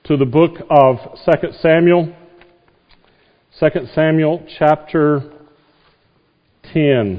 to the book of 2 Samuel. 2 Samuel chapter 10.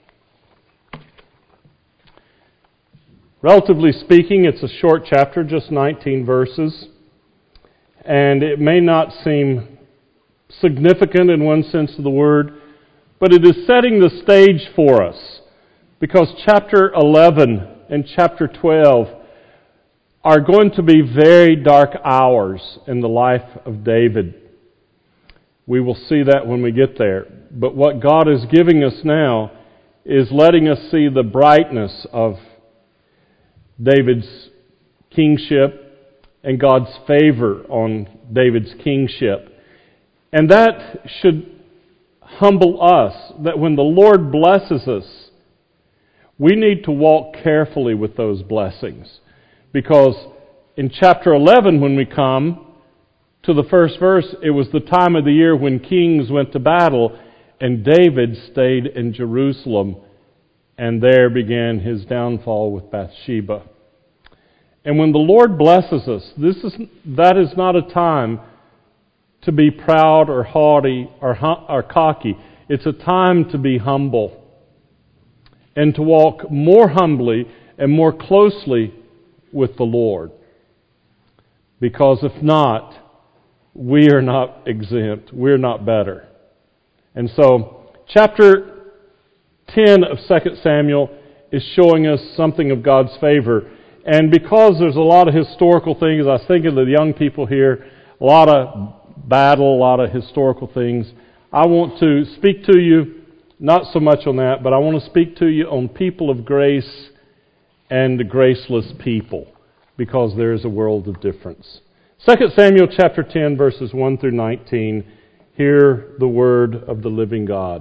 Relatively speaking, it's a short chapter, just 19 verses. And it may not seem significant in one sense of the word, but it is setting the stage for us. Because chapter 11 and chapter 12 are going to be very dark hours in the life of David. We will see that when we get there. But what God is giving us now is letting us see the brightness of David's kingship and God's favor on David's kingship. And that should humble us, that when the Lord blesses us, we need to walk carefully with those blessings. Because in chapter 11, when we come to the first verse, it was the time of the year when kings went to battle, and David stayed in Jerusalem, and there began his downfall with Bathsheba. And when the Lord blesses us, that is not a time to be proud or haughty or cocky. It's a time to be humble and to walk more humbly and more closely with the Lord. Because if not, we are not exempt. We're not better. And so, chapter 10 of 2 Samuel is showing us something of God's favor. And because there's a lot of historical things, I was thinking of the young people here, a lot of battle, a lot of historical things. I want to speak to you, not so much on that, but I want to speak to you on people of grace and graceless people, because there is a world of difference. 2 Samuel chapter 10, verses 1 through 19. Hear the word of the living God.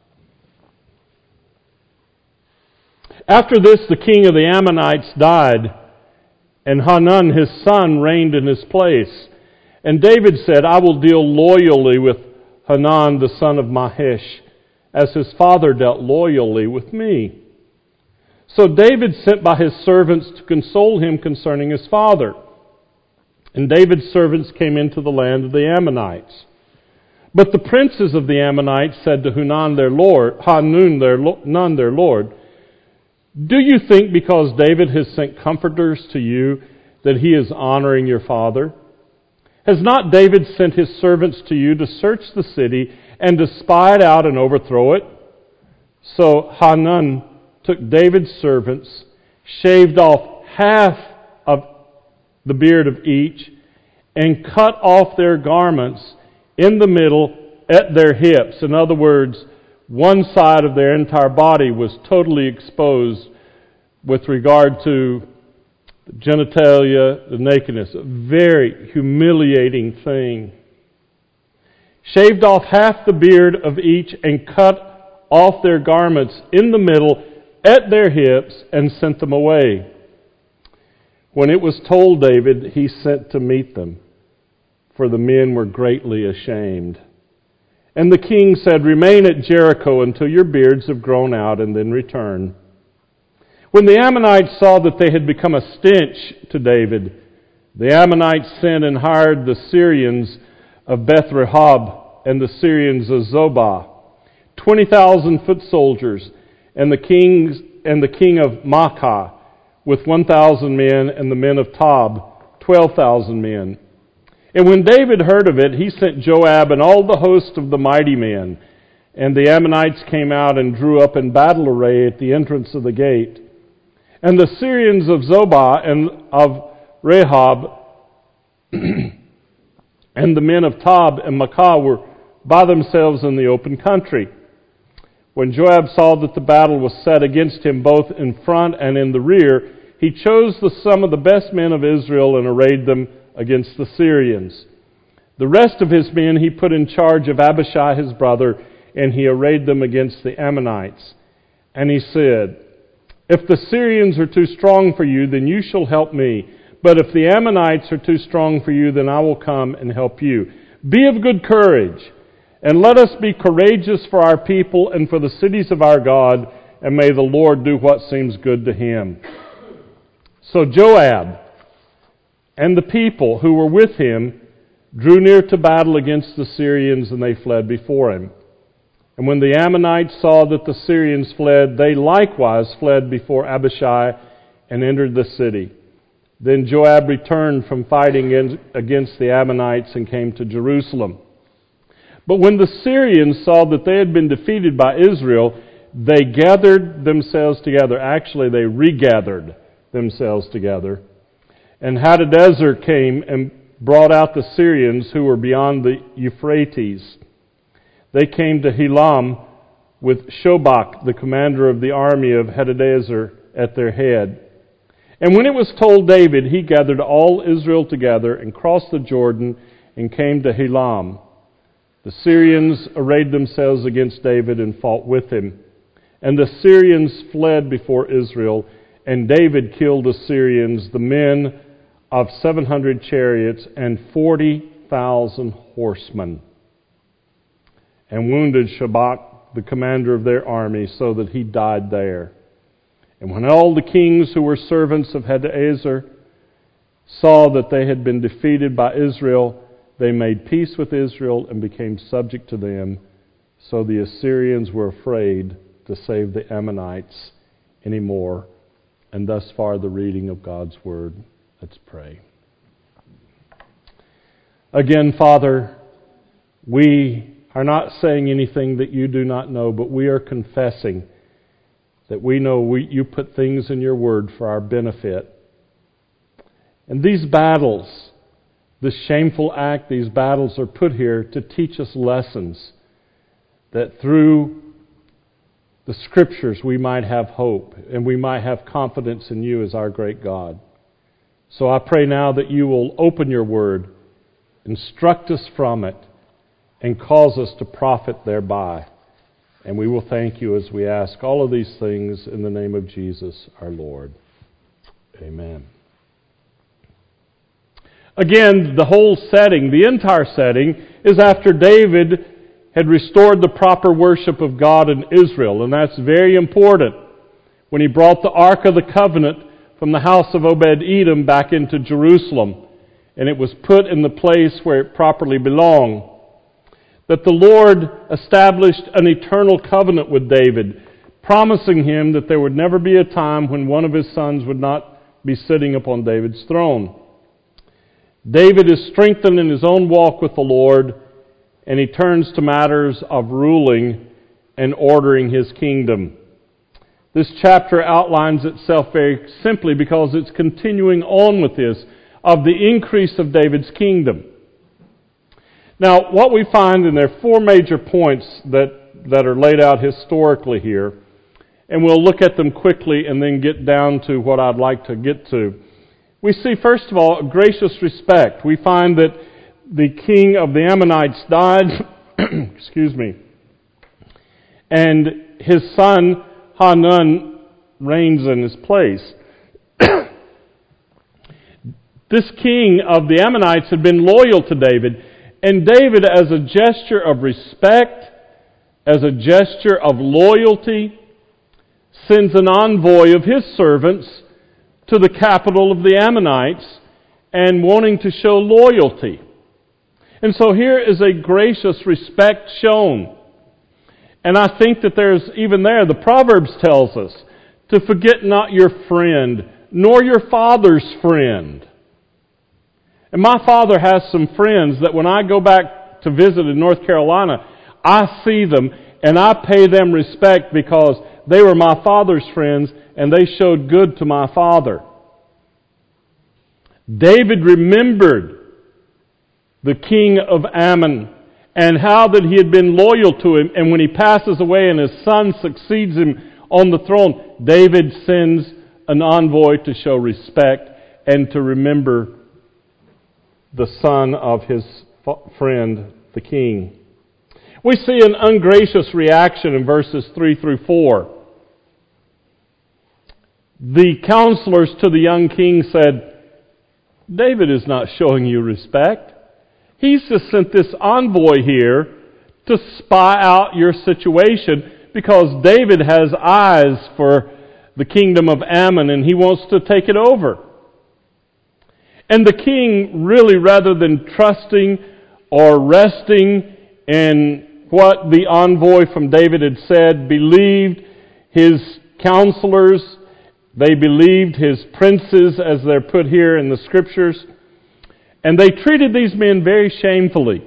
After this, the king of the Ammonites died, and Hanun his son reigned in his place. And David said, I will deal loyally with Hanun the son of Mahish, as his father dealt loyally with me. So David sent by his servants to console him concerning his father. And David's servants came into the land of the Ammonites. But the princes of the Ammonites said to Hanun their lord, Do you think because David has sent comforters to you that he is honoring your father? Has not David sent his servants to you to search the city and to spy it out and overthrow it? So Hanun took David's servants, shaved off half of the beard of each, and cut off their garments in the middle at their hips. In other words, one side of their entire body was totally exposed with regard to genitalia, the nakedness. A very humiliating thing. Shaved off half the beard of each and cut off their garments in the middle at their hips and sent them away. When it was told David, he sent to meet them, for the men were greatly ashamed. And the king said, Remain at Jericho until your beards have grown out, and then return. When the Ammonites saw that they had become a stench to David, the Ammonites sent and hired the Syrians of Beth-rehob and the Syrians of Zobah, 20,000 foot soldiers, and the king of Maacah with 1,000 men, and the men of Tob, 12,000 men. And when David heard of it, he sent Joab and all the host of the mighty men. And the Ammonites came out and drew up in battle array at the entrance of the gate. And the Syrians of Zobah and of Rehob and the men of Tob and Maacah were by themselves in the open country. When Joab saw that the battle was set against him both in front and in the rear, he chose some of the best men of Israel and arrayed them against the Syrians. The rest of his men he put in charge of Abishai his brother, and he arrayed them against the Ammonites. And he said, If the Syrians are too strong for you, then you shall help me. But if the Ammonites are too strong for you, then I will come and help you. Be of good courage, and let us be courageous for our people and for the cities of our God, and may the Lord do what seems good to him. So Joab and the people who were with him drew near to battle against the Syrians, and they fled before him. And when the Ammonites saw that the Syrians fled, they likewise fled before Abishai and entered the city. Then Joab returned from fighting against the Ammonites and came to Jerusalem. But when the Syrians saw that they had been defeated by Israel, they gathered themselves together. Actually, they regathered themselves together. And Hadadezer came and brought out the Syrians who were beyond the Euphrates. They came to Helam with Shobach, the commander of the army of Hadadezer, at their head. And when it was told David, he gathered all Israel together and crossed the Jordan and came to Helam. The Syrians arrayed themselves against David and fought with him. And the Syrians fled before Israel, and David killed the Syrians, the men of 700 chariots and 40,000 horsemen, and wounded Shobach, the commander of their army, so that he died there. And when all the kings who were servants of Hadadezer saw that they had been defeated by Israel, they made peace with Israel and became subject to them. So the Assyrians were afraid to save the Ammonites anymore. And thus far the reading of God's Word. Let's pray. Again, Father, we are not saying anything that you do not know, but we are confessing that we know you put things in your Word for our benefit. And these battles, this shameful act, these battles are put here to teach us lessons, that through the Scriptures we might have hope and we might have confidence in you as our great God. So I pray now that you will open your Word, instruct us from it, and cause us to profit thereby. And we will thank you as we ask all of these things in the name of Jesus our Lord. Amen. Again, the whole setting, the entire setting, is after David had restored the proper worship of God in Israel. And that's very important. When he brought the Ark of the Covenant from the house of Obed-Edom back into Jerusalem, and it was put in the place where it properly belonged. That the Lord established an eternal covenant with David, promising him that there would never be a time when one of his sons would not be sitting upon David's throne. David is strengthened in his own walk with the Lord, and he turns to matters of ruling and ordering his kingdom. This chapter outlines itself very simply because it's continuing on with this, of the increase of David's kingdom. Now, what we find, and there are four major points that are laid out historically here, and we'll look at them quickly and then get down to what I'd like to get to. We see, first of all, gracious respect. We find that the king of the Ammonites died, and his son Hanun reigns in his place. This king of the Ammonites had been loyal to David, and David, as a gesture of respect, as a gesture of loyalty, sends an envoy of his servants to the capital of the Ammonites and wanting to show loyalty. And so here is a gracious respect shown. And I think that there's, even there, the Proverbs tells us, to forget not your friend, nor your father's friend. And my father has some friends that when I go back to visit in North Carolina, I see them and I pay them respect because they were my father's friends and they showed good to my father. David remembered the king of Ammon and how that he had been loyal to him, and when he passes away and his son succeeds him on the throne, David sends an envoy to show respect and to remember the son of his friend, the king. We see an ungracious reaction in verses 3 through 4. The counselors to the young king said, David is not showing you respect. He's just sent this envoy here to spy out your situation because David has eyes for the kingdom of Ammon and he wants to take it over. And the king, really, rather than trusting or resting in what the envoy from David had said, believed his counselors, they believed his princes, as they're put here in the Scriptures, and they treated these men very shamefully.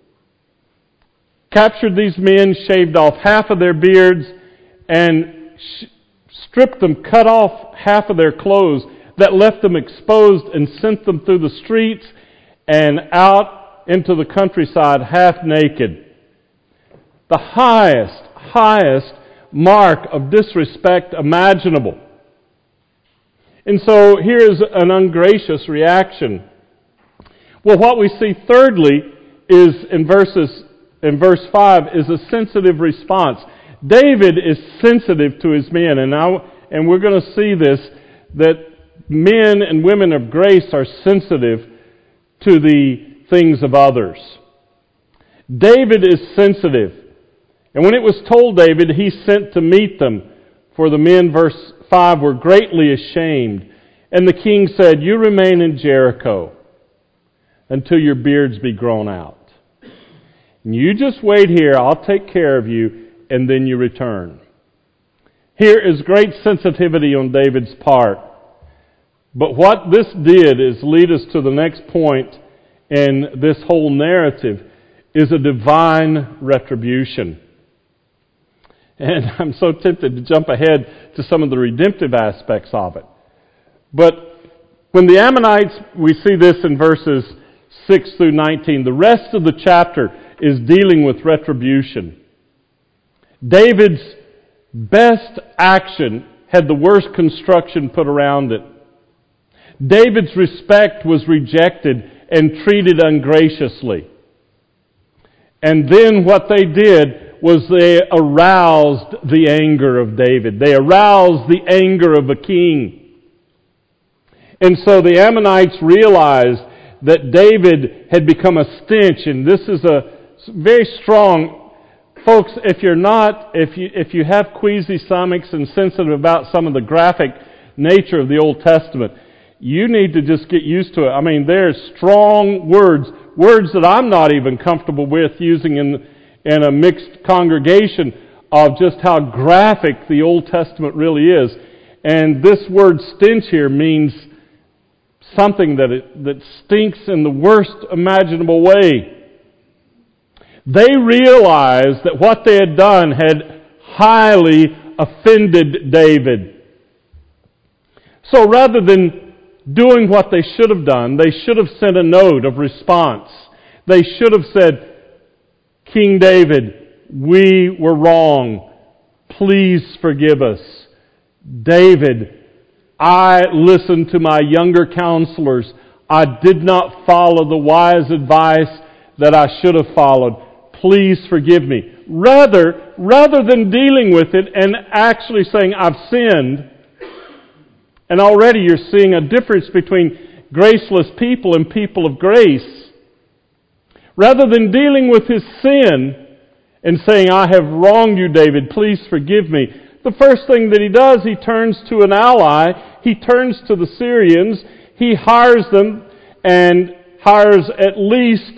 Captured these men, shaved off half of their beards, and stripped them, cut off half of their clothes, that left them exposed, and sent them through the streets and out into the countryside half naked. The highest mark of disrespect imaginable. And so here's an ungracious reaction. Well, what we see thirdly is in verse 5 is a sensitive response. David is sensitive to his men, and we're going to see this, that men and women of grace are sensitive to the things of others. David is sensitive. And when it was told David, he sent to meet them. For the men, verse 5, were greatly ashamed. And the king said, "You remain in Jericho until your beards be grown out. And you just wait here, I'll take care of you, and then you return." Here is great sensitivity on David's part. But what this did is lead us to the next point in this whole narrative, is a divine retribution. And I'm so tempted to jump ahead to some of the redemptive aspects of it. But when the Ammonites, we see this in verses 6 through 19, the rest of the chapter is dealing with retribution. David's best action had the worst construction put around it. David's respect was rejected and treated ungraciously. And then what they did was they aroused the anger of David. They aroused the anger of a king. And so the Ammonites realized that David had become a stench, and this is a very strong, folks, if you have queasy stomachs and sensitive about some of the graphic nature of the Old Testament, you need to just get used to it. I mean, there's strong words that I'm not even comfortable with using in a mixed congregation, of just how graphic the Old Testament really is. And this word stench here means something that stinks in the worst imaginable way. They realized that what they had done had highly offended David. So rather than doing what they should have done, they should have sent a note of response. They should have said, "King David, we were wrong. Please forgive us. David, I listened to my younger counselors. I did not follow the wise advice that I should have followed. Please forgive me." Rather than dealing with it and actually saying, "I've sinned," and already you're seeing a difference between graceless people and people of grace. Rather than dealing with his sin and saying, "I have wronged you, David, please forgive me," the first thing that he does, he turns to an ally. He turns to the Syrians. He hires them and hires at least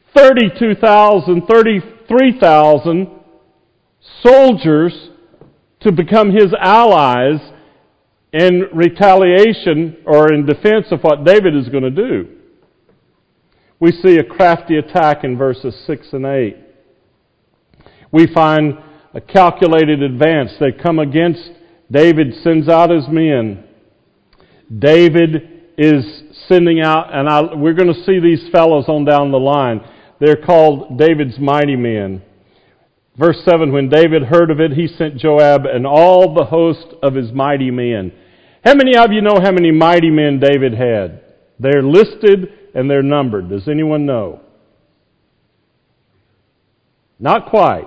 33,000 soldiers to become his allies in retaliation or in defense of what David is going to do. We see a crafty attack in verses 6 and 8. We find a calculated advance. They come against David, sends out his men. David is sending out, and we're going to see these fellows on down the line. They're called David's mighty men. Verse 7, when David heard of it, he sent Joab and all the host of his mighty men. How many of you know how many mighty men David had? They're listed and they're numbered. Does anyone know? Not quite.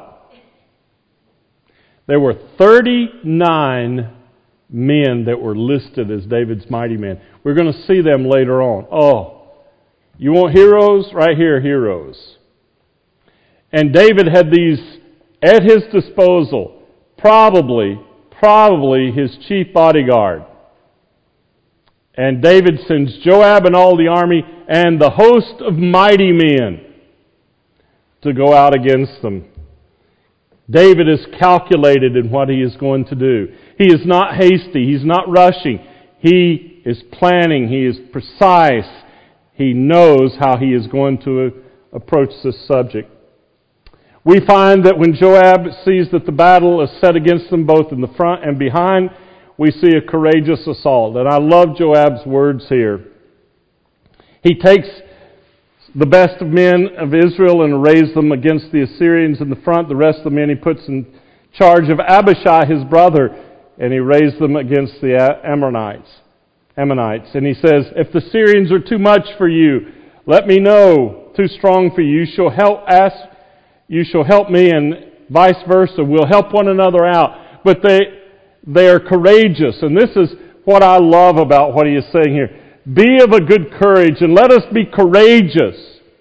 There were 39 men that were listed as David's mighty men. We're going to see them later on. Oh, you want heroes? Right here, heroes. And David had these at his disposal, probably his chief bodyguard. And David sends Joab and all the army and the host of mighty men to go out against them. David is calculated in what he is going to do. He is not hasty. He's not rushing. He is planning. He is precise. He knows how he is going to approach this subject. We find that when Joab sees that the battle is set against them both in the front and behind, we see a courageous assault. And I love Joab's words here. He takes the best of men of Israel and arrays them against the Assyrians in the front. The rest of the men he puts in charge of Abishai, his brother, and he arrays them against the Ammonites. And he says, if the Syrians are too much for you, let me know. Too strong for you. You shall help me, and vice versa. We'll help one another out. But they are courageous. And this is what I love about what he is saying here. Be of a good courage, and let us be courageous.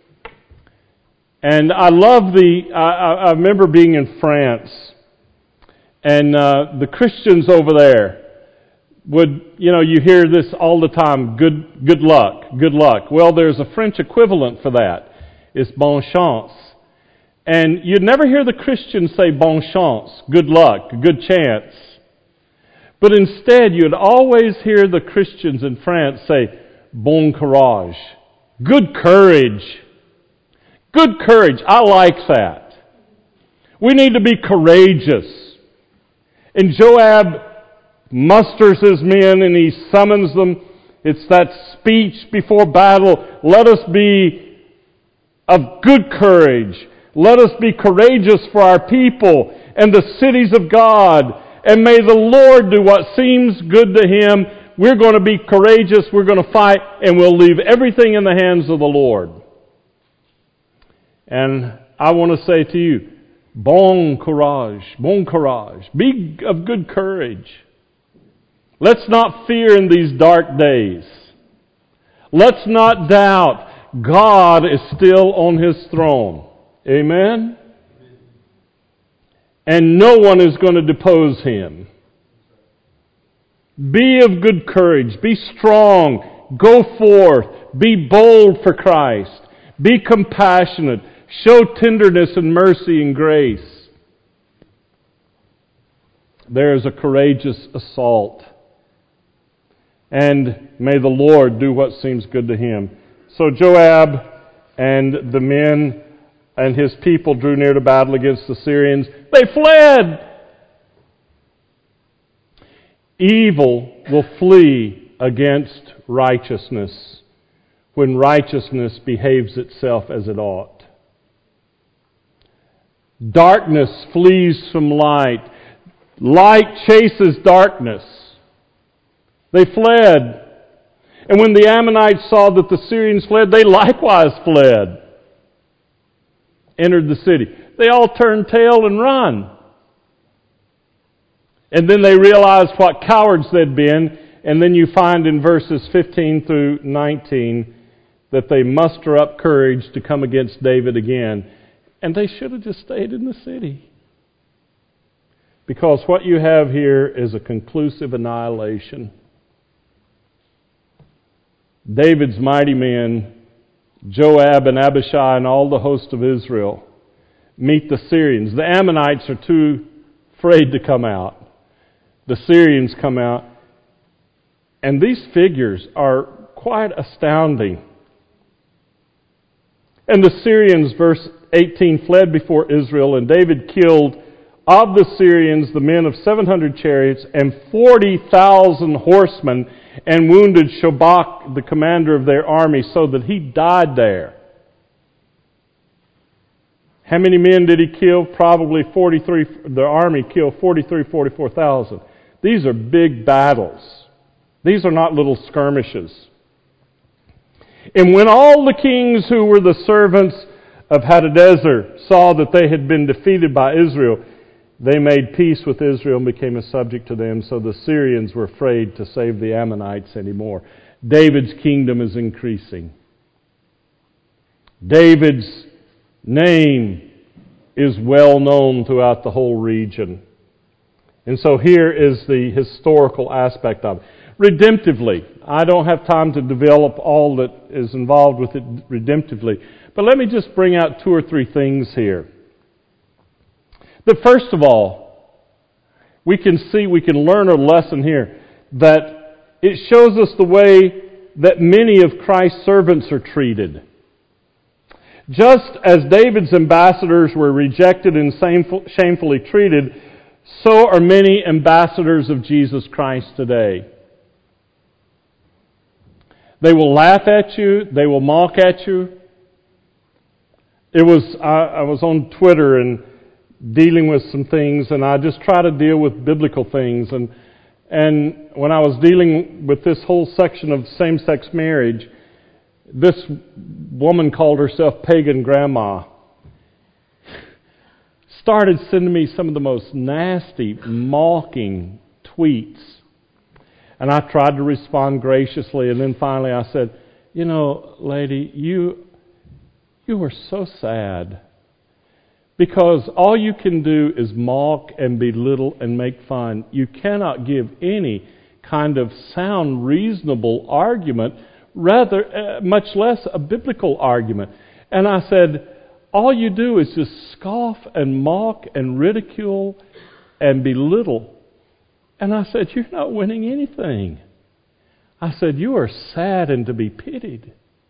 And I love I remember being in France, and the Christians over there would, you hear this all the time, good luck, good luck. Well, there's a French equivalent for that. It's bonne chance. And you'd never hear the Christians say bonne chance, good luck, good chance. But instead, you'd always hear the Christians in France say, bon courage, good courage. Good courage, I like that. We need to be courageous. And Joab musters his men and he summons them. It's that speech before battle. Let us be of good courage. Let us be courageous for our people and the cities of God. And may the Lord do what seems good to Him. We're going to be courageous. We're going to fight. And we'll leave everything in the hands of the Lord. And I want to say to you, bon courage, bon courage. Be of good courage. Let's not fear in these dark days. Let's not doubt God is still on His throne. Amen? And no one is going to depose Him. Be of good courage. Be strong. Go forth. Be bold for Christ. Be compassionate. Show tenderness and mercy and grace. There is a courageous assault. And may the Lord do what seems good to Him. So Joab and the men and his people drew near to battle against the Syrians. They fled! Evil will flee against righteousness when righteousness behaves itself as it ought. Darkness flees from light. Light chases darkness. They fled. And when the Ammonites saw that the Syrians fled, they likewise fled. Entered the city. They all turned tail and run. And then they realized what cowards they'd been. And then you find in verses 15 through 19 that they muster up courage to come against David again. And they should have just stayed in the city. Because what you have here is a conclusive annihilation. David's mighty men, Joab and Abishai and all the host of Israel, meet the Syrians. The Ammonites are too afraid to come out. The Syrians come out. And these figures are quite astounding. And the Syrians, verse 18, fled before Israel, and David killed of the Syrians the men of 700 chariots and 40,000 horsemen, and wounded Shobach, the commander of their army, so that he died there. How many men did he kill? Probably 43. The army killed 44,000. These are big battles. These are not little skirmishes. And when all the kings who were the servants of Hadadezer saw that they had been defeated by Israel, they made peace with Israel and became a subject to them. So the Syrians were afraid to save the Ammonites anymore. David's kingdom is increasing. David's name is well known throughout the whole region. And so here is the historical aspect of it. redemptively. I don't have time to develop all that is involved with it redemptively. But let me just bring out 2 or 3 things here. That first of all, we can learn a lesson here, that it shows us the way that many of Christ's servants are treated. Just as David's ambassadors were rejected and shamefully treated, so are many ambassadors of Jesus Christ today. They will laugh at you. They will mock at you. I was on Twitter and dealing with some things, and I just try to deal with biblical things. And when I was dealing with this whole section of same-sex marriage, this woman called herself Pagan Grandma started sending me some of the most nasty, mocking tweets. And I tried to respond graciously, and then finally I said, "You know, lady, you are so sad. Because all you can do is mock and belittle and make fun. You cannot give any kind of sound, reasonable argument, rather, much less a biblical argument." And I said, all you do is just scoff and mock and ridicule and belittle. And I said, you're not winning anything. I said, you are sad and to be pitied.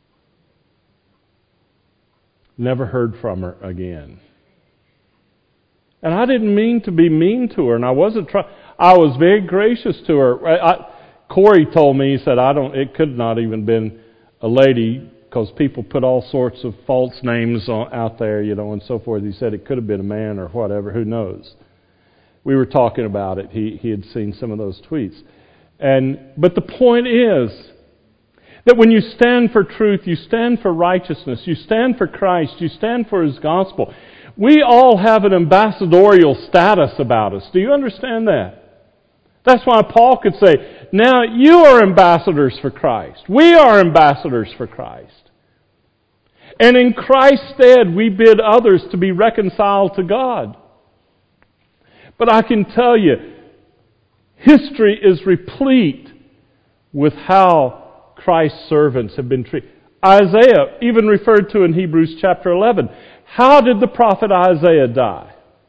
Never heard from her again. And I didn't mean to be mean to her, and I wasn't trying. I was very gracious to her. Corey told me, he said, it could not even been a lady, because people put all sorts of false names out there, and so forth. He said it could have been a man or whatever, who knows. We were talking about it. He had seen some of those tweets. But the point is that when you stand for truth, you stand for righteousness, you stand for Christ, you stand for His gospel, we all have an ambassadorial status about us. Do you understand that? That's why Paul could say, now you are ambassadors for Christ. We are ambassadors for Christ. And in Christ's stead, we bid others to be reconciled to God. But I can tell you, history is replete with how Christ's servants have been treated. Isaiah, even referred to in Hebrews chapter 11. How did the prophet Isaiah die?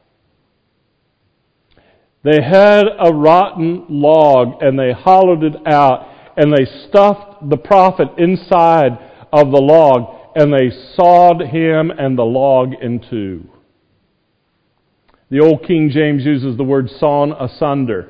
They had a rotten log, and they hollowed it out, and they stuffed the prophet inside of the log, and they sawed him and the log in two. The old King James uses the word sawn asunder.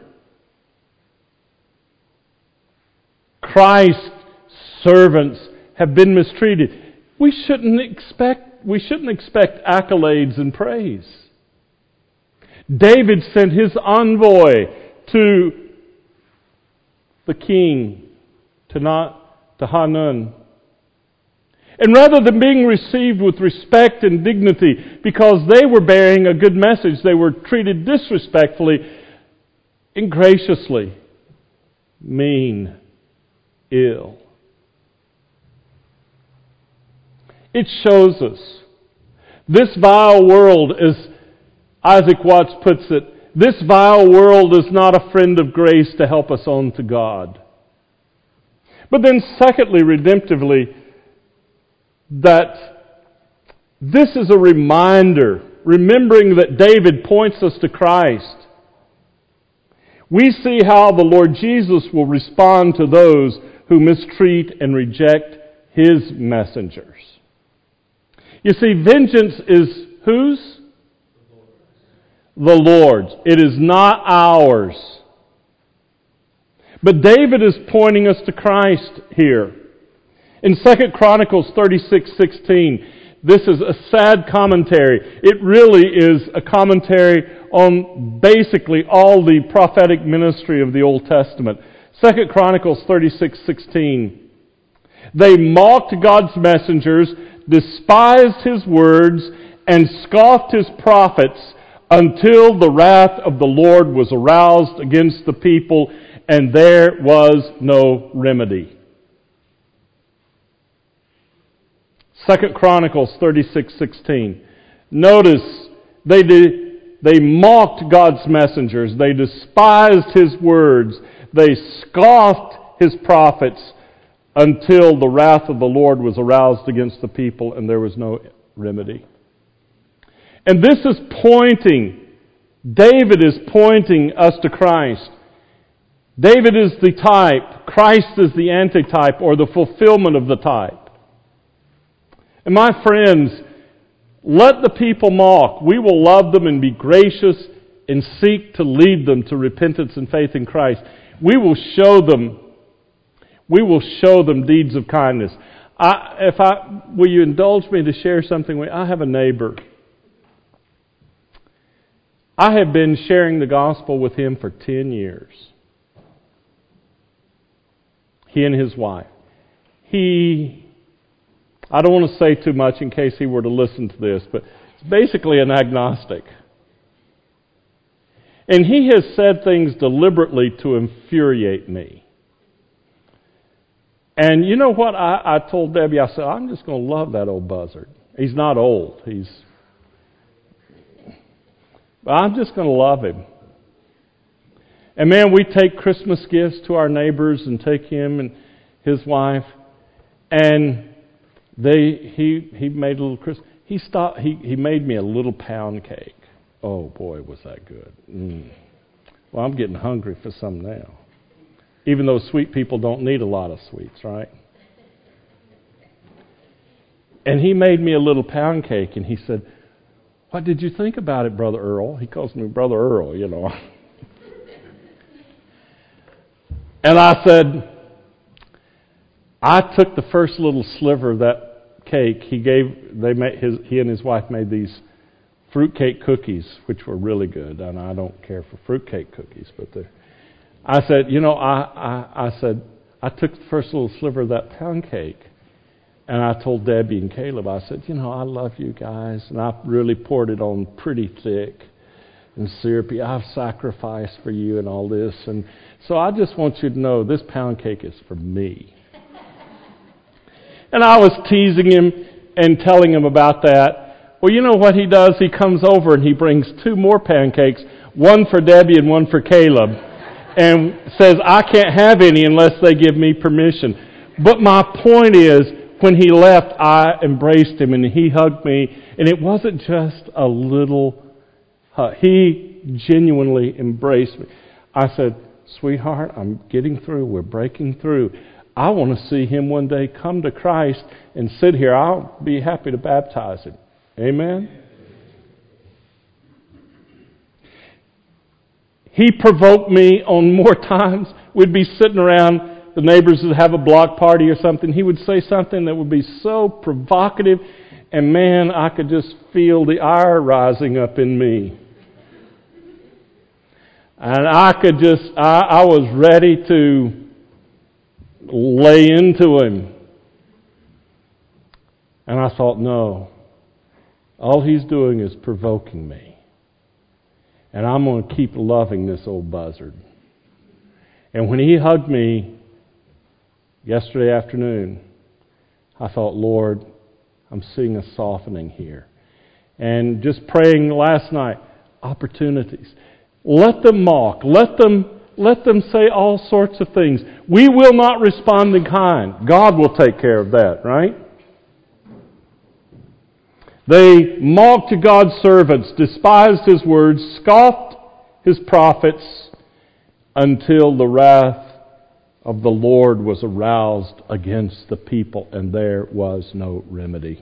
Christ's servants have been mistreated. We shouldn't expect accolades and praise. David sent his envoy to the king, to Hanun. And rather than being received with respect and dignity because they were bearing a good message, they were treated disrespectfully, ingraciously, mean, ill. It shows us this vile world, as Isaac Watts puts it, this vile world is not a friend of grace to help us on to God. But then secondly, redemptively, that this is a reminder, remembering that David points us to Christ. We see how the Lord Jesus will respond to those who mistreat and reject His messengers. You see, vengeance is whose? The Lord's. It is not ours. But David is pointing us to Christ here. In 2 Chronicles 36:16, this is a sad commentary. It really is a commentary on basically all the prophetic ministry of the Old Testament. 2 Chronicles 36:16. They mocked God's messengers, despised His words, and scoffed His prophets until the wrath of the Lord was aroused against the people, and there was no remedy. 2 Chronicles 36:16. Notice, they mocked God's messengers. They despised His words. They scoffed his prophets until the wrath of the Lord was aroused against the people and there was no remedy. And this is pointing, David is pointing us to Christ. David is the type, Christ is the antitype or the fulfillment of the type. And my friends, let the people mock. We will love them and be gracious and seek to lead them to repentance and faith in Christ. We will show them deeds of kindness. Will you indulge me to share something with you? I have a neighbor. I have been sharing the gospel with him for 10 years. He and his wife. I don't want to say too much in case he were to listen to this, but it's basically an agnostic. And he has said things deliberately to infuriate me. And you know what? I told Debbie, I said, I'm just going to love that old buzzard. He's not old. But I'm just going to love him. And man, we take Christmas gifts to our neighbors and take him and his wife. And he made a little Christmas. He made me a little pound cake. Oh boy, was that good. Well, I'm getting hungry for some now. Even though sweet people don't need a lot of sweets, right? And he made me a little pound cake, and he said, "What did you think about it, Brother Earl?" He calls me Brother Earl, you know. And I said, I took the first little sliver of that cake. He and his wife made these fruitcake cookies, which were really good. And I don't care for fruitcake cookies, but I said, I took the first little sliver of that pound cake, and I told Debbie and Caleb, I said, I love you guys, and I really poured it on pretty thick and syrupy. I've sacrificed for you and all this, and so I just want you to know this pound cake is for me. And I was teasing him and telling him about that. Well, you know what he does? He comes over and he brings 2 more pancakes, one for Debbie and one for Caleb, and says, I can't have any unless they give me permission. But my point is, when he left, I embraced him and he hugged me, and it wasn't just a little hug. He genuinely embraced me. I said, sweetheart, I'm getting through. We're breaking through. I want to see him one day come to Christ and sit here. I'll be happy to baptize him. Amen? He provoked me on more times. We'd be sitting around, the neighbors would have a block party or something. He would say something that would be so provocative, and man, I could just feel the ire rising up in me. And I was ready to lay into him. And I thought, no, all he's doing is provoking me. And I'm going to keep loving this old buzzard. And when he hugged me yesterday afternoon, I thought, Lord, I'm seeing a softening here. And just praying last night, opportunities. Let them mock. Let them say all sorts of things. We will not respond in kind. God will take care of that, right? They mocked God's servants, despised His words, scoffed His prophets, until the wrath of the Lord was aroused against the people, and there was no remedy.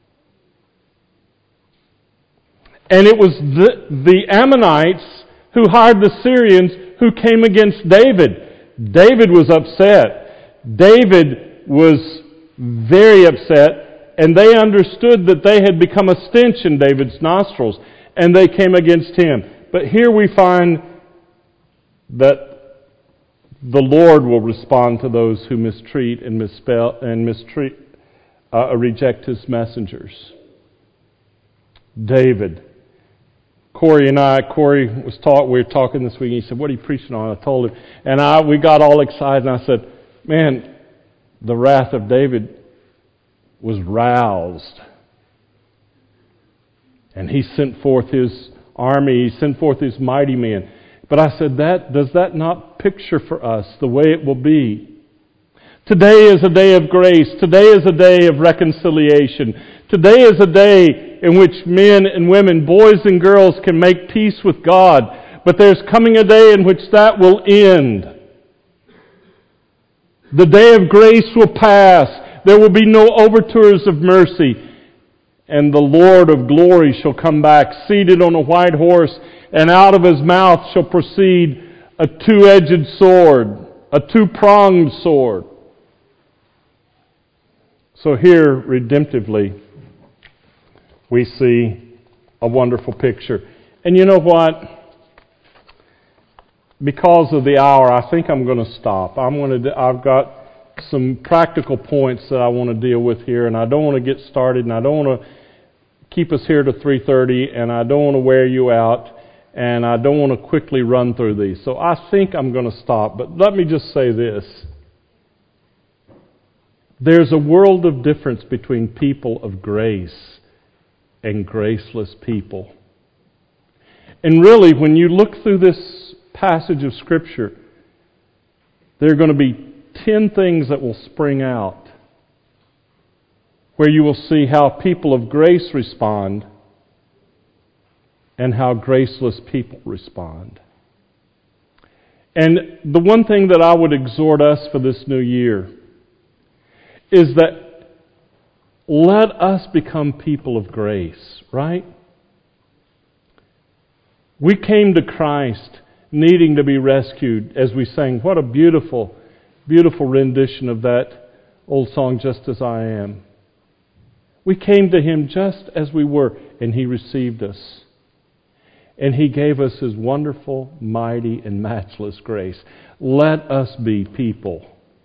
And it was the Ammonites who hired the Syrians who came against David. David was upset. David was very upset. And they understood that they had become a stench in David's nostrils, and they came against him. But here we find that the Lord will respond to those who mistreat and reject His messengers. David. Corey we were talking this week, and he said, what are you preaching on? I told him. And we got all excited, and I said, man, the wrath of David was roused. And he sent forth his army, he sent forth his mighty men. But I said, does that not picture for us the way it will be? Today is a day of grace. Today is a day of reconciliation. Today is a day in which men and women, boys and girls can make peace with God. But there's coming a day in which that will end. The day of grace will pass. There will be no overtures of mercy. And the Lord of glory shall come back, seated on a white horse, and out of His mouth shall proceed a two-edged sword, a two-pronged sword. So here, redemptively, we see a wonderful picture. And you know what? Because of the hour, I think I'm going to stop. I've got some practical points that I want to deal with here, and I don't want to get started, and I don't want to keep us here to 3:30, and I don't want to wear you out, and I don't want to quickly run through these. So I think I'm going to stop, but let me just say this. There's a world of difference between people of grace and graceless people. And really, when you look through this passage of Scripture, there are going to be 10 things that will spring out where you will see how people of grace respond and how graceless people respond. And the one thing that I would exhort us for this new year is that let us become people of grace, right? We came to Christ needing to be rescued, as we sang. What a beautiful, beautiful rendition of that old song, Just As I Am. We came to Him just as we were, and He received us. And He gave us His wonderful, mighty, and matchless grace. Let us be people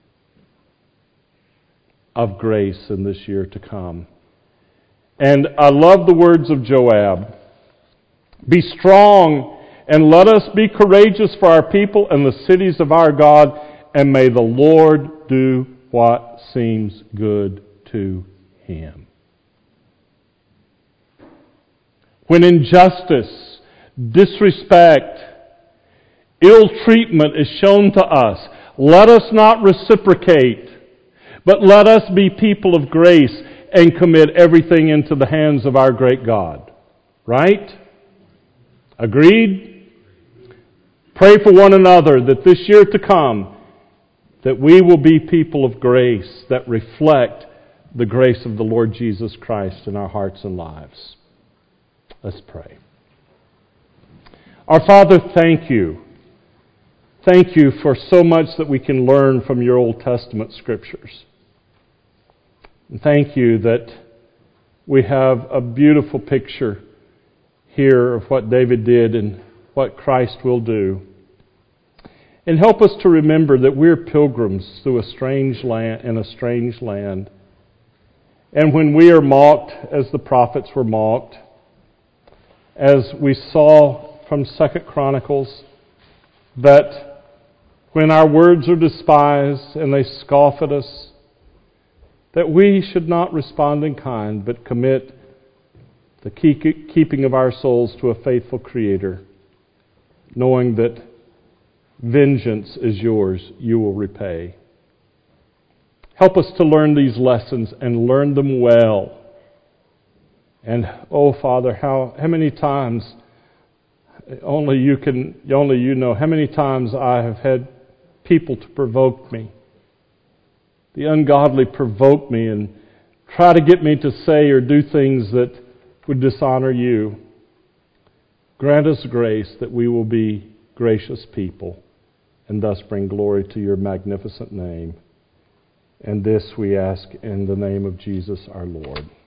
of grace in this year to come. And I love the words of Joab. Be strong and let us be courageous for our people and the cities of our God, and may the Lord do what seems good to Him. When injustice, disrespect, ill treatment is shown to us, let us not reciprocate, but let us be people of grace and commit everything into the hands of our great God. Right? Agreed? Pray for one another that this year to come, that we will be people of grace that reflect the grace of the Lord Jesus Christ in our hearts and lives. Let's pray. Our Father, thank you. Thank you for so much that we can learn from your Old Testament Scriptures. And thank you that we have a beautiful picture here of what David did and what Christ will do. And help us to remember that we're pilgrims through a strange land, in a strange land. And when we are mocked, as the prophets were mocked, as we saw from 2 Chronicles, that when our words are despised and they scoff at us, that we should not respond in kind, but commit the keeping of our souls to a faithful Creator, knowing that vengeance is yours, you will repay. Help us to learn these lessons and learn them well. And, oh Father, how many times, only you know, how many times I have had people to provoke me. The ungodly provoke me and try to get me to say or do things that would dishonor you. Grant us grace that we will be gracious people and thus bring glory to your magnificent name. And this we ask in the name of Jesus our Lord.